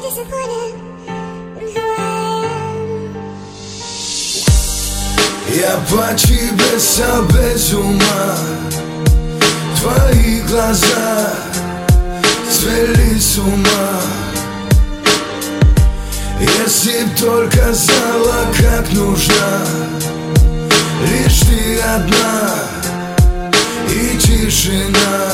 Я по тебе сам без ума. Твои глаза свели с ума. Если б только знала, как нужна лишь ты одна и тишина.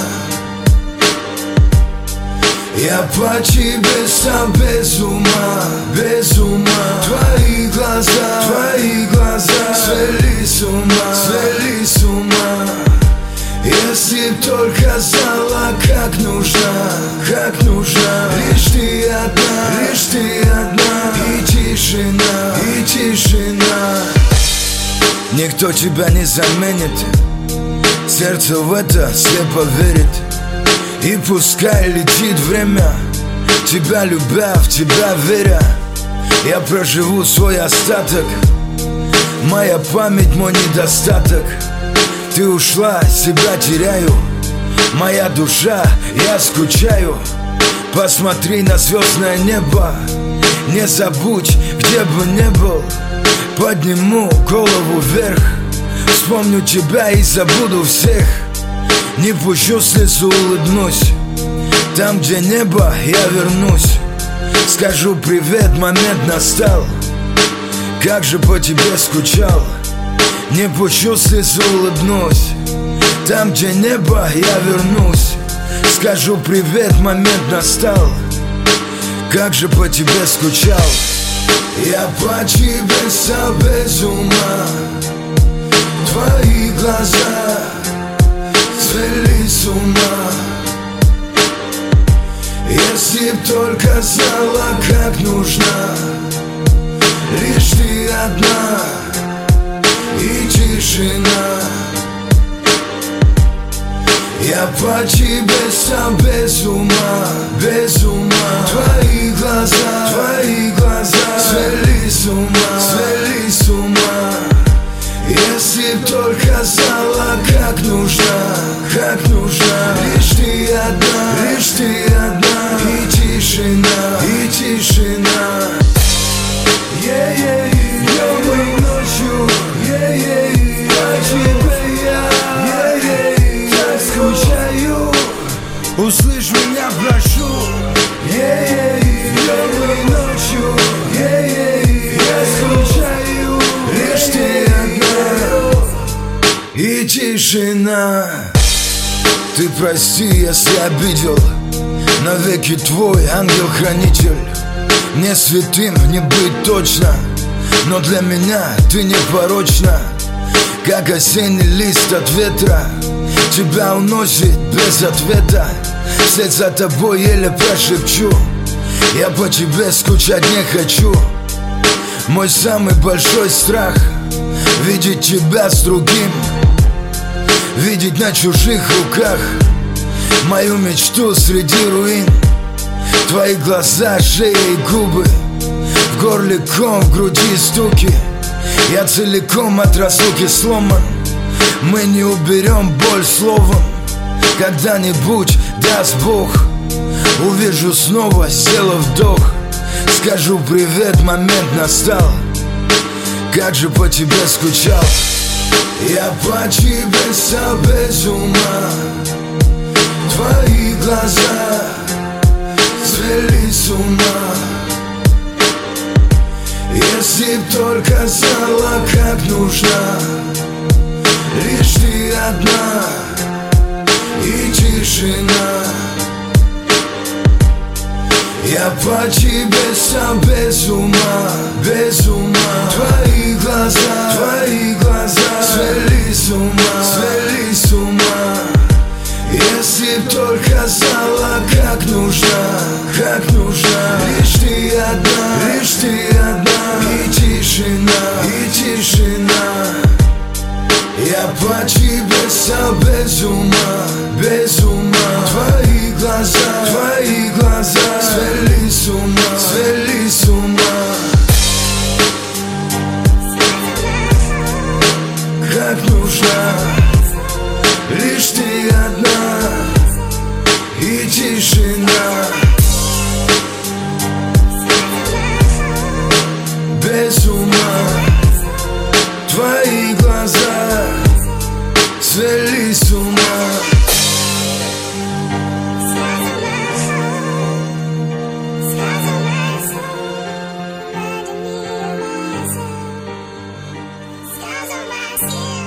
Я по тебе сам без ума, без ума. Твои глаза свели с ума, свели с ума. Если б только знала, как нужна лишь ты одна и тишина, и тишина. Никто тебя не заменит, сердце в это слепо верит. И пускай летит время, тебя любя, в тебя веря, я проживу свой остаток. Моя память, мой недостаток. Ты ушла, себя теряю. Моя душа, я скучаю. Посмотри на звездное небо. Не забудь, где бы ни был. Подниму голову вверх. Вспомню тебя и забуду всех. Не пущу слезу, улыбнусь. Там, где небо, я вернусь. Скажу привет, момент настал. Как же по тебе скучал. Не пущу слезу, улыбнусь. Там, где небо, я вернусь. Скажу привет, момент настал. Как же по тебе скучал. Я по тебе сам без ума. Твои глаза свели с ума. Если б только знала, как нужна лишь ты одна и тишина. Я по тебе сам без ума, без ума. Твои глаза свели с ума, свели с ума. Если б только знала, как нужна лишь ты одна и тишина, и тишина. Днем и ночью, по тебе я так скучаю. Услышь меня, прошу. Днем и ночью я скучаю. Лишь ты одна и тишина. Ты прости, если обидел. Навеки твой ангел-хранитель. Мне святым не быть точно, но для меня ты непорочна. Как осенний лист от ветра, тебя уносит без ответа. Вслед за тобой еле прошепчу. Я по тебе скучать не хочу. Мой самый большой страх — видеть тебя с другим, видеть на чужих руках мою мечту среди руин. Твои глаза, шея и губы, в горле ком, в груди стуки. Я целиком от разлуки сломан. Мы не уберем боль словом. Когда-нибудь, даст Бог, увижу снова, сделав вдох. Скажу привет, момент настал. Как же по тебе скучал. Я по тебе сам без ума. Твои глаза свели с ума. Если б только знала, как нужна лишь ты одна и тишина. Я по тебе сам без ума, без ума. Твои глаза свели с ума, свели с ума. Если б только знала, как нужна лишь ты одна и тишина, и тишина. Я по тебе сам без ума, без ума. Твои глаза свели с ума, свели с ума. Как нужна лишь ты одна и тишина. твои глаза свели с ума. Scars on my skin.